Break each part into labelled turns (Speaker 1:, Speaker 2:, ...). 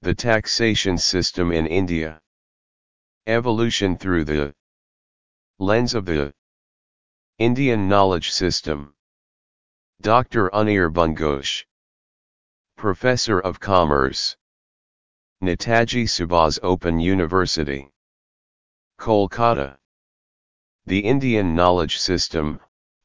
Speaker 1: The taxation system in India. Evolution through the lens of the Indian knowledge system. Dr. Anirban Ghosh, Professor of Commerce, Netaji Subhas Open University, Kolkata. The Indian knowledge system,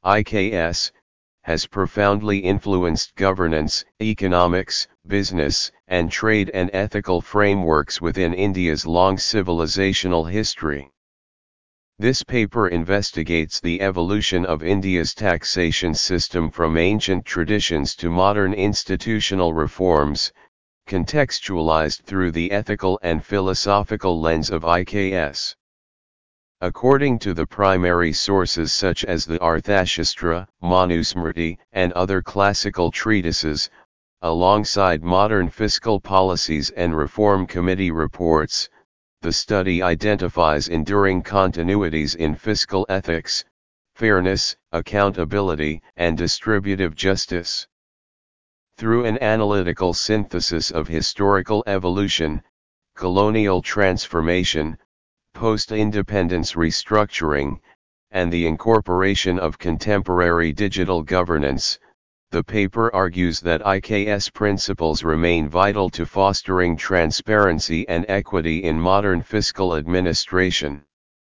Speaker 1: IKS, has profoundly influenced governance, economics, business, and trade and ethical frameworks within India's long civilizational history. This paper investigates the evolution of India's taxation system from ancient traditions to modern institutional reforms, contextualized through the ethical and philosophical lens of IKS. According to the primary sources such as the Arthashastra, Manusmriti, and other classical treatises, alongside modern fiscal policies and reform committee reports, the study identifies enduring continuities in fiscal ethics, fairness, accountability, and distributive justice. Through an analytical synthesis of historical evolution, colonial transformation, post-independence restructuring, and the incorporation of contemporary digital governance, the paper argues that IKS principles remain vital to fostering transparency and equity in modern fiscal administration.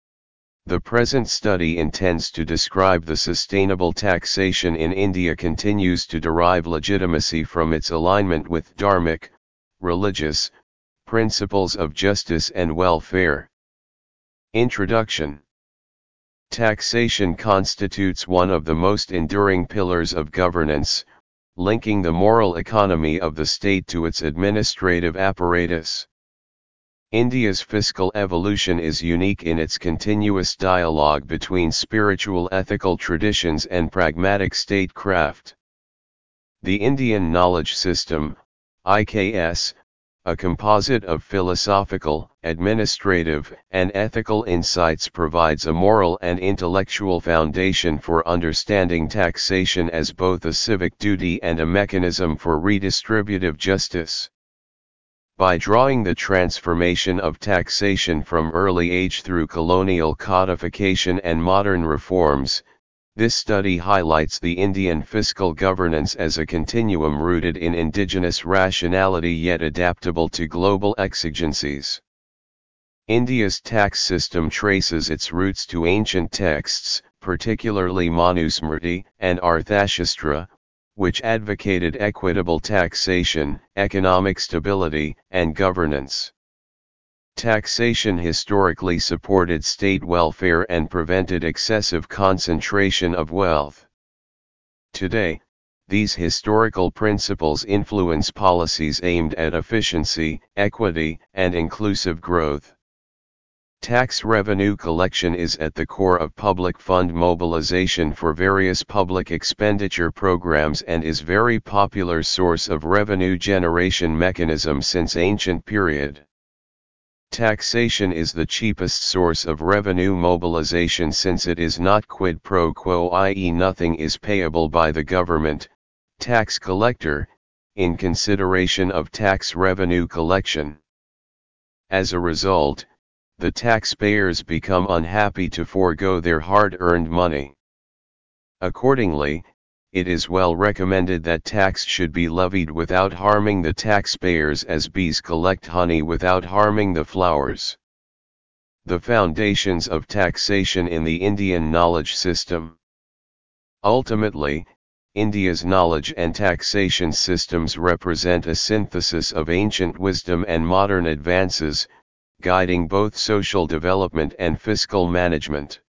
Speaker 1: The present study intends to describe the sustainable taxation in India continues to derive legitimacy from its alignment with dharmic, religious, principles of justice and welfare. Introduction. Taxation constitutes one of the most enduring pillars of governance, linking the moral economy of the state to its administrative apparatus. India's fiscal evolution is unique in its continuous dialogue between spiritual ethical traditions and pragmatic statecraft. The Indian knowledge system, IKS, a composite of philosophical, administrative, and ethical insights, provides a moral and intellectual foundation for understanding taxation as both a civic duty and a mechanism for redistributive justice. By drawing the transformation of taxation from early age through colonial codification and modern reforms, this study highlights the Indian fiscal governance as a continuum rooted in indigenous rationality yet adaptable to global exigencies. India's tax system traces its roots to ancient texts, particularly Manusmriti and Arthashastra, which advocated equitable taxation, economic stability, and governance. Taxation historically supported state welfare and prevented excessive concentration of wealth. Today, these historical principles influence policies aimed at efficiency, equity, and inclusive growth. Tax revenue collection is at the core of public fund mobilization for various public expenditure programs and is very popular source of revenue generation mechanism since ancient period. Taxation is the cheapest source of revenue mobilization since it is not quid pro quo, i.e. nothing is payable by the government, tax collector, in consideration of tax revenue collection. As a result, the taxpayers become unhappy to forego their hard-earned money. Accordingly, it is well recommended that tax should be levied without harming the taxpayers as bees collect honey without harming the flowers. The foundations of taxation in the Indian knowledge system. Ultimately, India's knowledge and taxation systems represent a synthesis of ancient wisdom and modern advances, guiding both social development and fiscal management.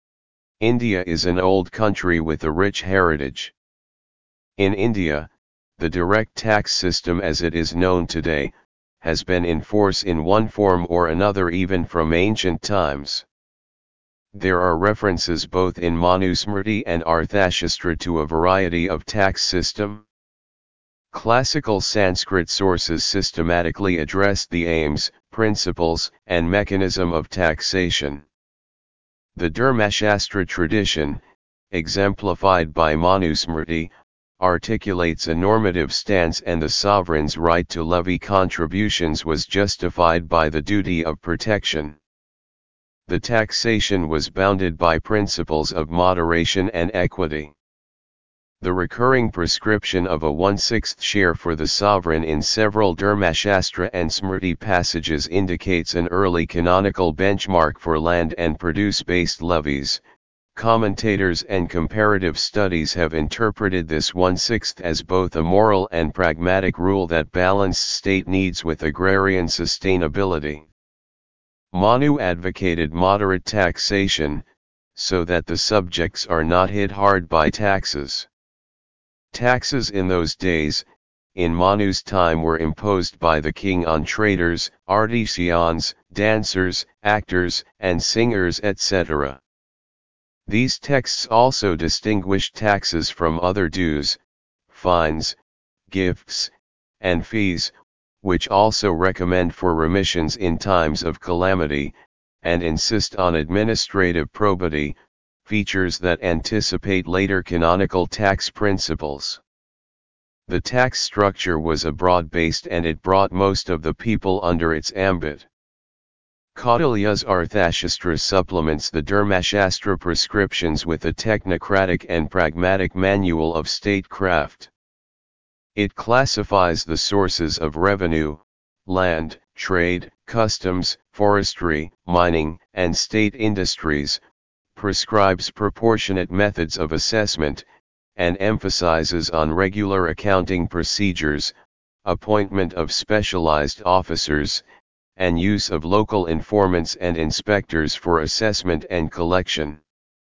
Speaker 1: India is an old country with a rich heritage. In India, the direct tax system as it is known today, has been in force in one form or another even from ancient times. There are references both in Manusmriti and Arthashastra to a variety of tax system. Classical Sanskrit sources systematically addressed the aims, principles, and mechanism of taxation. The Dharmashastra tradition, exemplified by Manusmriti, articulates a normative stance, and the sovereign's right to levy contributions was justified by the duty of protection. The taxation was bounded by principles of moderation and equity. The recurring prescription of a 1/6 share for the sovereign in several Dharmashastra and Smriti passages indicates an early canonical benchmark for land and produce-based levies. Commentators and comparative studies have interpreted this 1/6 as both a moral and pragmatic rule that balanced state needs with agrarian sustainability. Manu advocated moderate taxation, so that the subjects are not hit hard by taxes. Taxes in those days, in Manu's time, were imposed by the king on traders, artisans, dancers, actors, and singers, etc. These texts also distinguish taxes from other dues, fines, gifts, and fees, which also recommend for remissions in times of calamity, and insist on administrative probity, features that anticipate later canonical tax principles. The tax structure was broad-based, and it brought most of the people under its ambit. Kautilya's Arthashastra supplements the Dharmashastra prescriptions with a technocratic and pragmatic manual of statecraft. It classifies the sources of revenue: land, trade, customs, forestry, mining, and state industries, prescribes proportionate methods of assessment, and emphasizes on regular accounting procedures, appointment of specialized officers, and use of local informants and inspectors for assessment and collection.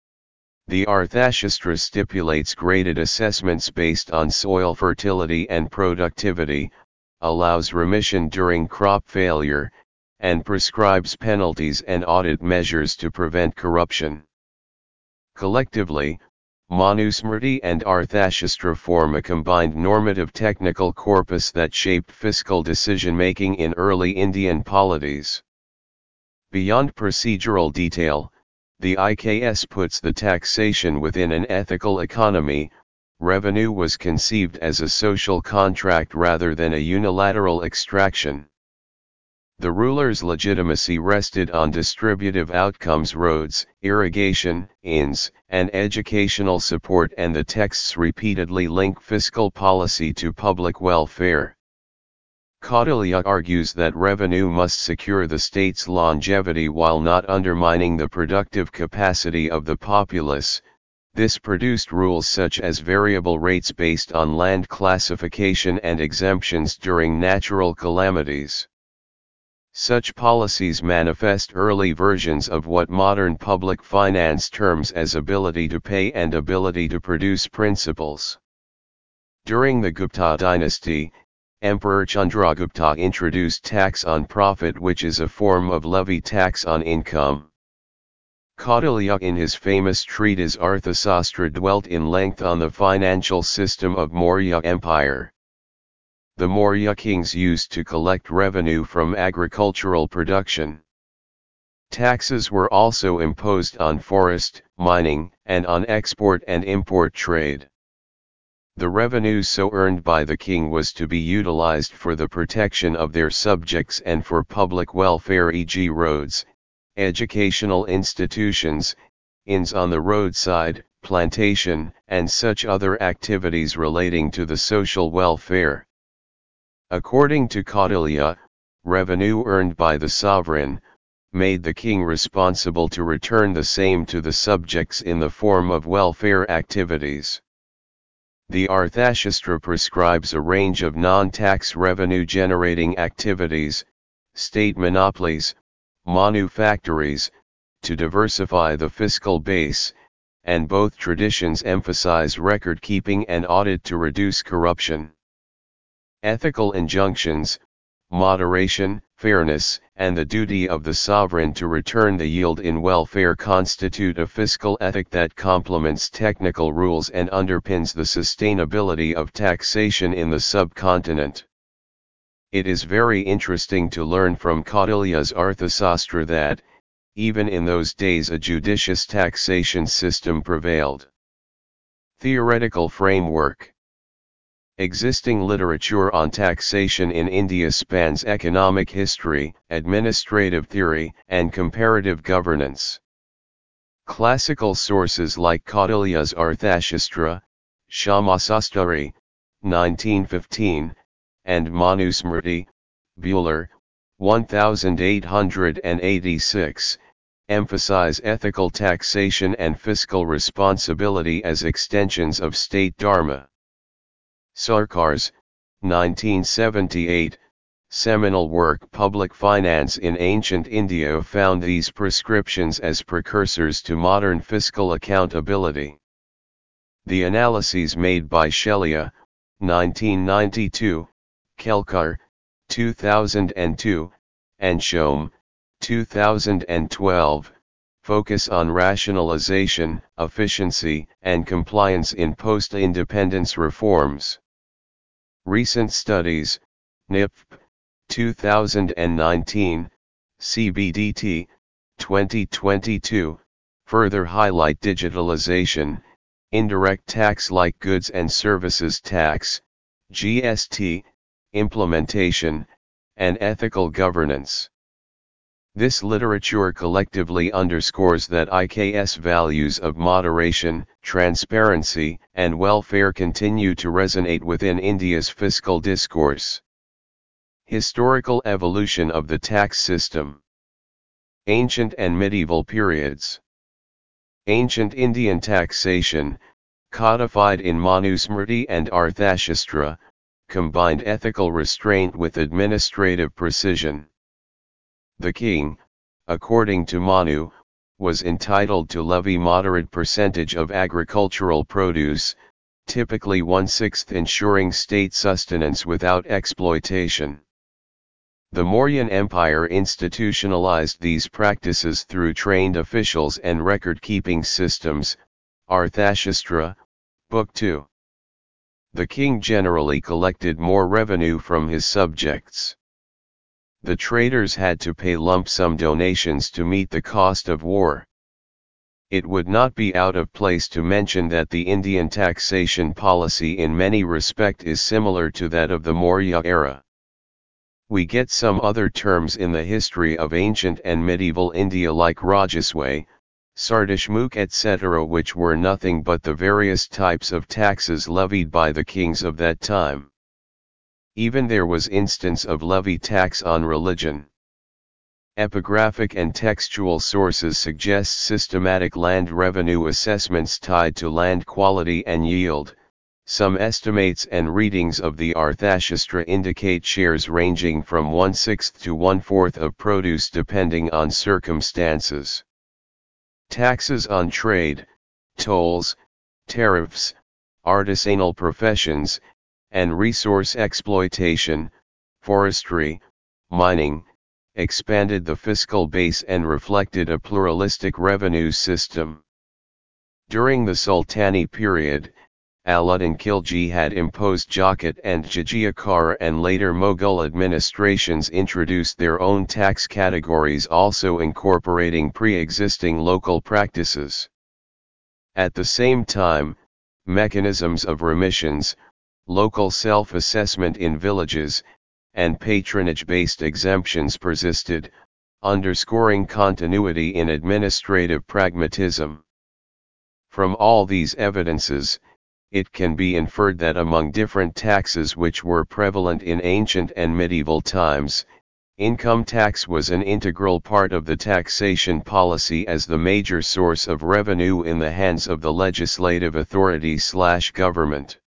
Speaker 1: The Arthashastra stipulates graded assessments based on soil fertility and productivity, allows remission during crop failure, and prescribes penalties and audit measures to prevent corruption. Collectively, Manusmriti and Arthashastra form a combined normative technical corpus that shaped fiscal decision-making in early Indian polities. Beyond procedural detail, the IKS puts the taxation within an ethical economy. Revenue was conceived as a social contract rather than a unilateral extraction. The ruler's legitimacy rested on distributive outcomes: roads, irrigation, inns, and educational support, and the texts repeatedly link fiscal policy to public welfare. Kautilya argues that revenue must secure the state's longevity while not undermining the productive capacity of the populace. This produced rules such as variable rates based on land classification and exemptions during natural calamities. Such policies manifest early versions of what modern public finance terms as ability to pay and ability to produce principles. During the Gupta dynasty, Emperor Chandragupta introduced tax on profit, which is a form of levy tax on income. Kautilya in his famous treatise Arthasastra dwelt in length on the financial system of Maurya Empire. The Maurya kings used to collect revenue from agricultural production. Taxes were also imposed on forest, mining, and on export and import trade. The revenue so earned by the king was to be utilized for the protection of their subjects and for public welfare, e.g. roads, educational institutions, inns on the roadside, plantation, and such other activities relating to the social welfare. According to Kautilya, revenue earned by the sovereign made the king responsible to return the same to the subjects in the form of welfare activities. The Arthashastra prescribes a range of non-tax revenue-generating activities, state monopolies, manufactories, to diversify the fiscal base, and both traditions emphasize record-keeping and audit to reduce corruption. Ethical injunctions, moderation, fairness, and the duty of the sovereign to return the yield in welfare constitute a fiscal ethic that complements technical rules and underpins the sustainability of taxation in the subcontinent. It is very interesting to learn from Kautilya's Arthasastra that, even in those days, a judicious taxation system prevailed. Theoretical framework. Existing literature on taxation in India spans economic history, administrative theory, and comparative governance. Classical sources like Kautilya's Arthashastra, Shamasastri, 1915, and Manusmriti, Buhler, 1886, emphasize ethical taxation and fiscal responsibility as extensions of state dharma. Sarkar's, 1978, seminal work Public Finance in Ancient India found these prescriptions as precursors to modern fiscal accountability. The analyses made by Shelia, 1992, Kelkar, 2002, and Shome, 2012, focus on rationalization, efficiency, and compliance in post-independence reforms. Recent studies, NIPP, 2019, CBDT, 2022, further highlight digitalization, indirect tax like goods and services tax, GST, implementation, and ethical governance. This literature collectively underscores that IKS values of moderation, transparency, and welfare continue to resonate within India's fiscal discourse. Historical evolution of the tax system. Ancient and medieval periods. Ancient Indian taxation, codified in Manusmriti and Arthashastra, combined ethical restraint with administrative precision. The king, according to Manu, was entitled to levy moderate percentage of agricultural produce, typically 1/6, ensuring state sustenance without exploitation. The Mauryan Empire institutionalized these practices through trained officials and record-keeping systems, Arthashastra, Book 2. The king generally collected more revenue from his subjects. The traders had to pay lump sum donations to meet the cost of war. It would not be out of place to mention that the Indian taxation policy in many respects is similar to that of the Maurya era. We get some other terms in the history of ancient and medieval India like Rajasway, Sardashmukh etc., which were nothing but the various types of taxes levied by the kings of that time. Even there was instance of levy tax on religion. Epigraphic and textual sources suggest systematic land revenue assessments tied to land quality and yield. Some estimates and readings of the Arthashastra indicate shares ranging from 1/6 to 1/4 of produce depending on circumstances. Taxes on trade, tolls, tariffs, artisanal professions, and resource exploitation, forestry, mining, expanded the fiscal base and reflected a pluralistic revenue system. During the Sultani period, Alauddin Khilji had imposed Jakat and Jizyakar, and later Mughal administrations introduced their own tax categories, also incorporating pre-existing local practices. At the same time, mechanisms of remissions, local self-assessment in villages, and patronage-based exemptions persisted, underscoring continuity in administrative pragmatism. From all these evidences, it can be inferred that among different taxes which were prevalent in ancient and medieval times, income tax was an integral part of the taxation policy as the major source of revenue in the hands of the legislative authority/government.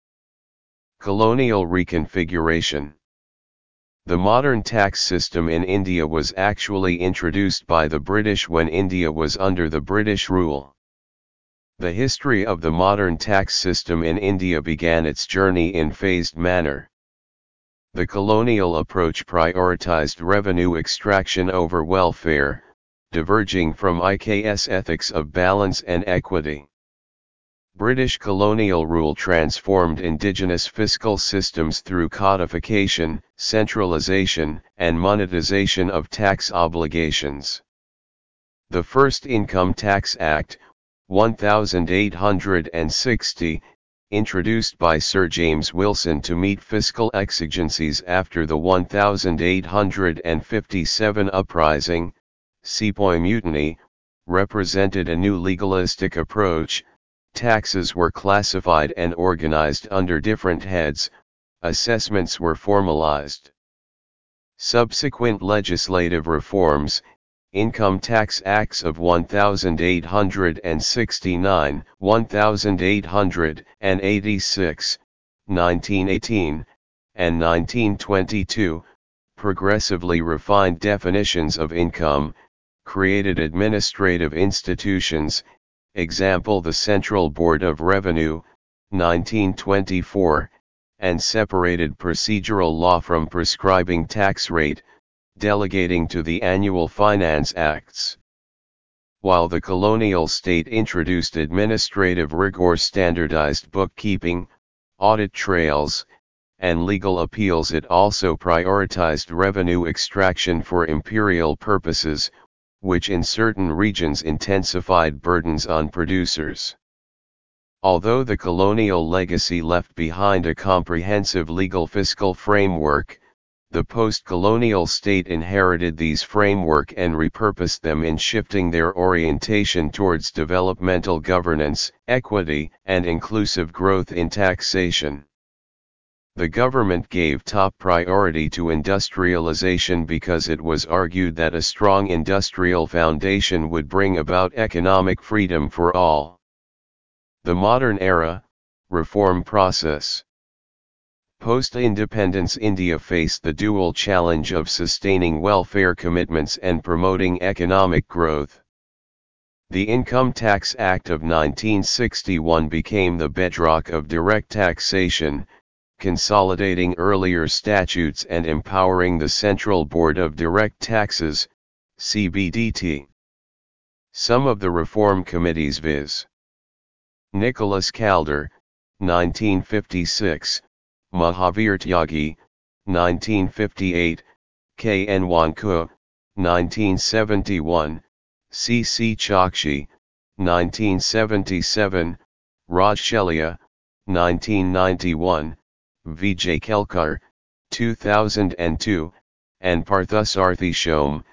Speaker 1: Colonial reconfiguration. The modern tax system in India was actually introduced by the British when India was under the British rule. The history of the modern tax system in India began its journey in phased manner. The colonial approach prioritized revenue extraction over welfare, diverging from IKS ethics of balance and equity. British colonial rule transformed indigenous fiscal systems through codification, centralization, and monetization of tax obligations. The first Income Tax Act, 1860, introduced by Sir James Wilson to meet fiscal exigencies after the 1857 uprising, Sepoy Mutiny, represented a new legalistic approach. Taxes were classified and organized under different heads, assessments were formalized. Subsequent legislative reforms, Income Tax Acts of 1869, 1886, 1918, and 1922, progressively refined definitions of income, created administrative institutions, example the Central Board of Revenue, 1924, and separated procedural law from prescribing tax rate, delegating to the Annual Finance Acts. While the colonial state introduced administrative rigor, standardized bookkeeping, audit trails, and legal appeals, it also prioritized revenue extraction for imperial purposes, which in certain regions intensified burdens on producers. Although the colonial legacy left behind a comprehensive legal fiscal framework, the post-colonial state inherited these framework and repurposed them in shifting their orientation towards developmental governance, equity, and inclusive growth in taxation. The government gave top priority to industrialization because it was argued that a strong industrial foundation would bring about economic freedom for all. The modern era, reform process. Post-independence India faced the dual challenge of sustaining welfare commitments and promoting economic growth. The Income Tax Act of 1961 became the bedrock of direct taxation, consolidating earlier statutes and empowering the Central Board of Direct Taxes, CBDT. Some of the reform committees viz. Nicholas Calder, 1956, Mahavir Tyagi, 1958, K. N. Wanku, 1971, C. C. Chokshi, 1977, Raj Shelia, 1991, Vijay Kelkar, 2002, and Parthasarathi Shome,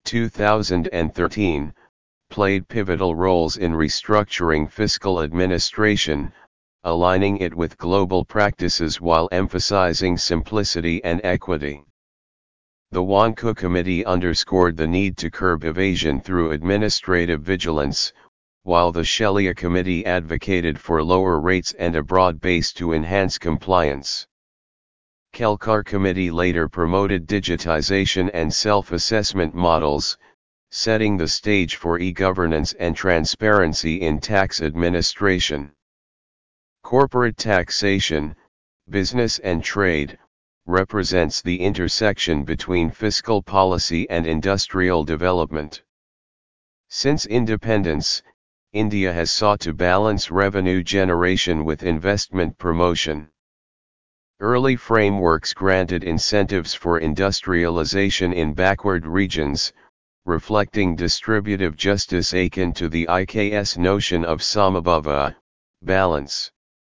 Speaker 1: 2013, played pivotal roles in restructuring fiscal administration, aligning it with global practices while emphasizing simplicity and equity. The Wanku Committee underscored the need to curb evasion through administrative vigilance, while the Shelia Committee advocated for lower rates and a broad base to enhance compliance. Kelkar Committee later promoted digitization and self-assessment models, setting the stage for e-governance and transparency in tax administration. Corporate taxation, business and trade, represents the intersection between fiscal policy and industrial development. Since independence, India has sought to balance revenue generation with investment promotion. Early frameworks granted incentives for industrialization in backward regions, reflecting distributive justice akin to the IKS notion of samabhava, balance.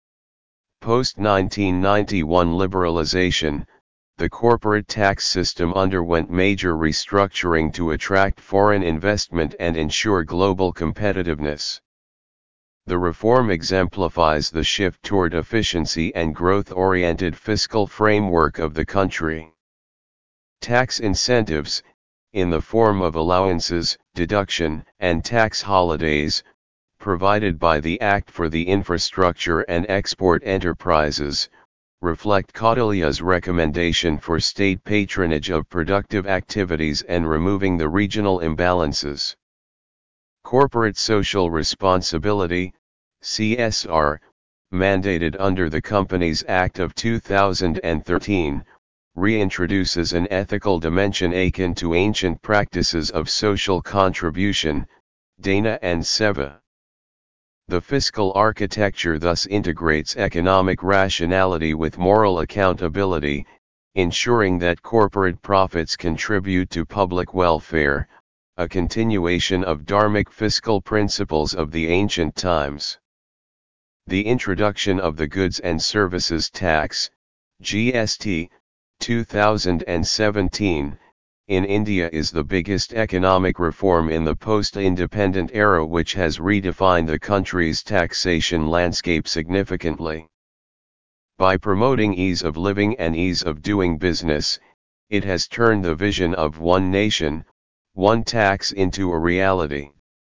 Speaker 1: Post-1991 liberalization, the corporate tax system underwent major restructuring to attract foreign investment and ensure global competitiveness. The reform exemplifies the shift toward efficiency and growth-oriented fiscal framework of the country. Tax incentives, in the form of allowances, deduction, and tax holidays, provided by the Act for the Infrastructure and Export Enterprises, reflect Kautilya's recommendation for state patronage of productive activities and removing the regional imbalances. Corporate Social Responsibility, CSR, mandated under the Companies Act of 2013, reintroduces an ethical dimension akin to ancient practices of social contribution, Dana and Seva. The fiscal architecture thus integrates economic rationality with moral accountability, ensuring that corporate profits contribute to public welfare, a continuation of dharmic fiscal principles of the ancient times. The introduction of the Goods and Services Tax, GST, 2017, in India is the biggest economic reform in the post-independent era, which has redefined the country's taxation landscape significantly. By promoting ease of living and ease of doing business, it has turned the vision of one nation, one tax into a reality.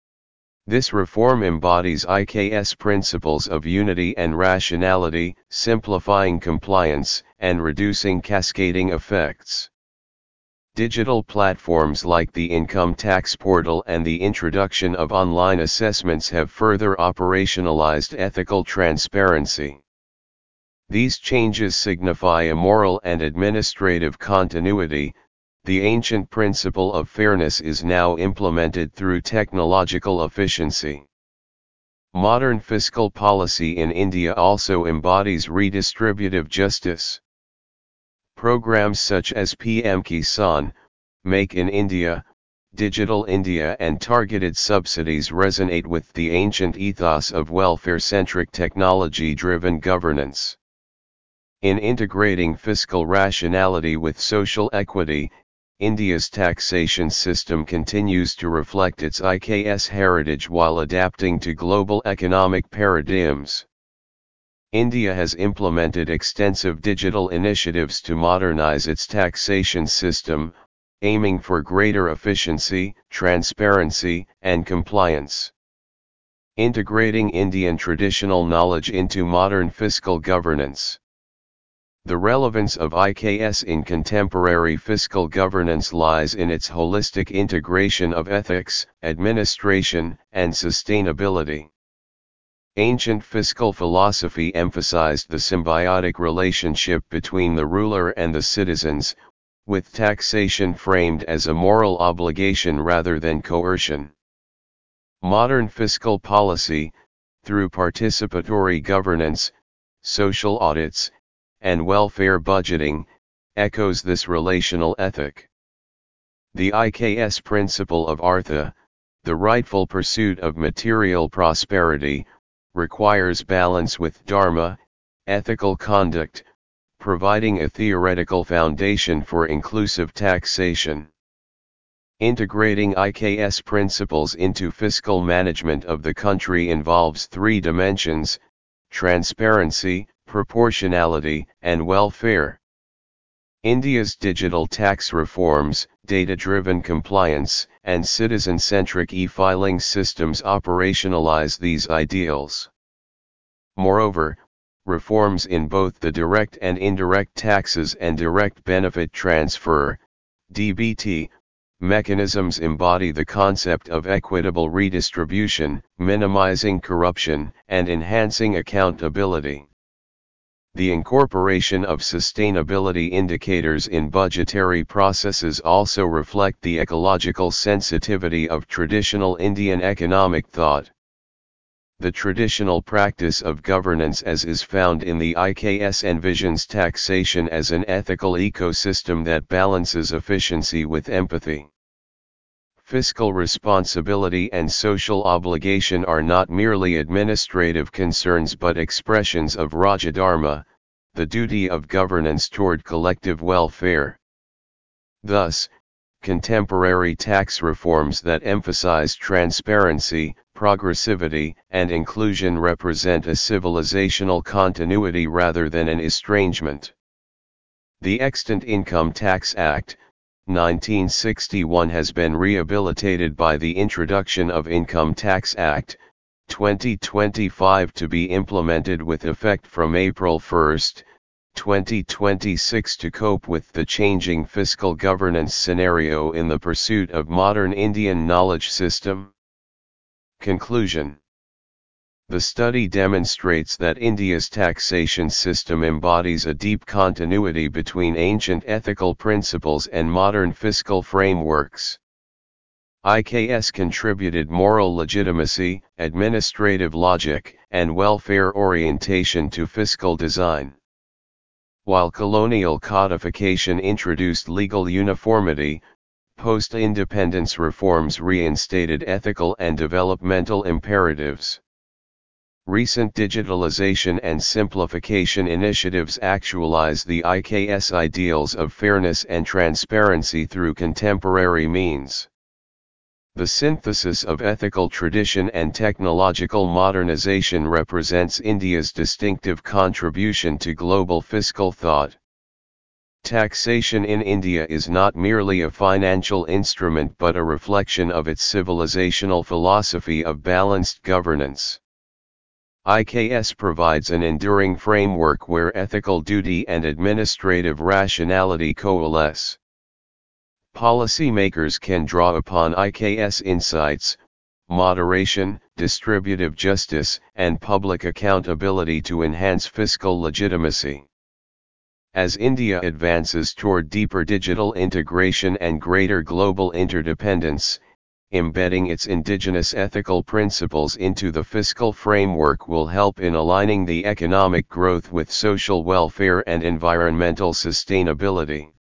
Speaker 1: This reform embodies IKS principles of unity and rationality, simplifying compliance, and reducing cascading effects. Digital platforms like the Income Tax Portal and the introduction of online assessments have further operationalized ethical transparency. These changes signify a moral and administrative continuity. The ancient principle of fairness is now implemented through technological efficiency. Modern fiscal policy in India also embodies redistributive justice. Programs such as PM Kisan, Make in India, Digital India and targeted subsidies resonate with the ancient ethos of welfare-centric technology-driven governance. In integrating fiscal rationality with social equity, India's taxation system continues to reflect its IKS heritage while adapting to global economic paradigms. India has implemented extensive digital initiatives to modernize its taxation system, aiming for greater efficiency, transparency, and compliance. Integrating Indian traditional knowledge into modern fiscal governance. The relevance of IKS in contemporary fiscal governance lies in its holistic integration of ethics, administration, and sustainability. Ancient fiscal philosophy emphasized the symbiotic relationship between the ruler and the citizens, with taxation framed as a moral obligation rather than coercion. Modern fiscal policy, through participatory governance, social audits, and welfare budgeting, echoes this relational ethic. The IKS principle of Artha, the rightful pursuit of material prosperity, requires balance with Dharma, ethical conduct, providing a theoretical foundation for inclusive taxation. Integrating IKS principles into fiscal management of the country involves three dimensions: transparency, proportionality, and welfare. India's digital tax reforms, data-driven compliance, and citizen-centric e-filing systems operationalize these ideals. Moreover, reforms in both the direct and indirect taxes and direct benefit transfer, DBT, mechanisms embody the concept of equitable redistribution, minimizing corruption, and enhancing accountability. The incorporation of sustainability indicators in budgetary processes also reflect the ecological sensitivity of traditional Indian economic thought. The traditional practice of governance as is found in the IKS envisions taxation as an ethical ecosystem that balances efficiency with empathy. Fiscal responsibility and social obligation are not merely administrative concerns but expressions of Rajadharma, the duty of governance toward collective welfare. Thus, contemporary tax reforms that emphasize transparency, progressivity, and inclusion represent a civilizational continuity rather than an estrangement. The Extant Income Tax Act, 1961 has been rehabilitated by the introduction of Income Tax Act, 2025 to be implemented with effect from April 1, 2026 to cope with the changing fiscal governance scenario in the pursuit of modern Indian knowledge system. Conclusion. The study demonstrates that India's taxation system embodies a deep continuity between ancient ethical principles and modern fiscal frameworks. IKS contributed moral legitimacy, administrative logic, and welfare orientation to fiscal design. While colonial codification introduced legal uniformity, post-independence reforms reinstated ethical and developmental imperatives. Recent digitalization and simplification initiatives actualize the IKS ideals of fairness and transparency through contemporary means. The synthesis of ethical tradition and technological modernization represents India's distinctive contribution to global fiscal thought. Taxation in India is not merely a financial instrument but a reflection of its civilizational philosophy of balanced governance. IKS provides an enduring framework where ethical duty and administrative rationality coalesce. Policymakers can draw upon IKS insights, moderation, distributive justice, and public accountability to enhance fiscal legitimacy. As India advances toward deeper digital integration and greater global interdependence, embedding its indigenous ethical principles into the fiscal framework will help in aligning the economic growth with social welfare and environmental sustainability.